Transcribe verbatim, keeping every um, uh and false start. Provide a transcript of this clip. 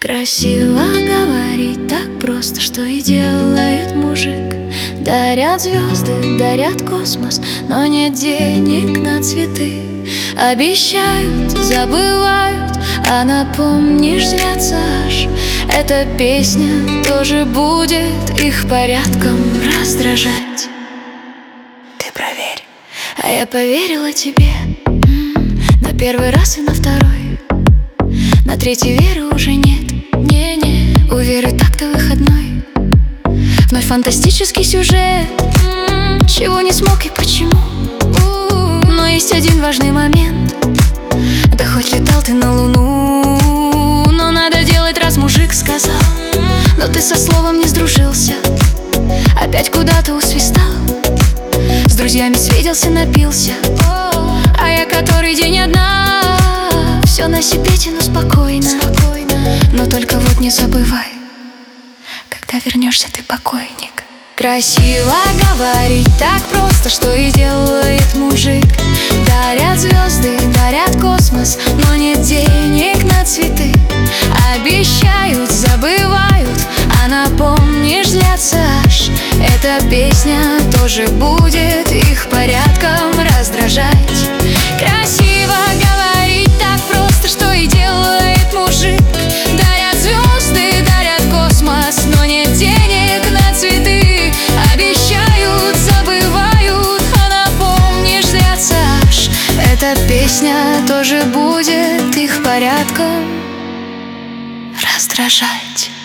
Красиво говорить, так просто, что и делает мужик. Дарят звезды, дарят космос, но нет денег на цветы. Обещают, забывают, а напомнишь, злятся аж. Эта песня тоже будет их порядком раздражать. Ты проверь, а я поверила тебе. М-м, на первый раз и на второй. На третий веры уже нет. Не-не, у Веры так-то выходной. Вновь фантастический сюжет. М-м, чего не смог и почему? У-у-у. Но есть один важный момент. Да хоть летал ты на Луну, но надо делать, раз мужик сказал. Но ты со словом не сдружился, опять куда-то усвистал. С друзьями свиделся, напился, а я который день одна. Все на себе тяну спокойно, но только вот не забывай, когда вернешься, ты покойник. Красиво говорить, так просто, что и делает мужик. Дарят звезды, дарят космос, но нет денег на цветы. Обещают, забывают, а напомнишь, злятся аж. Эта песня тоже будет их порядком раздражать. Красиво говорить, так просто, что и делает мужик. Дарят звезды, дарят космос, но нет денег на цветы. Обещают, забывают, а напомнишь, злятся аж. Эта песня тоже будет их порядком раздражать.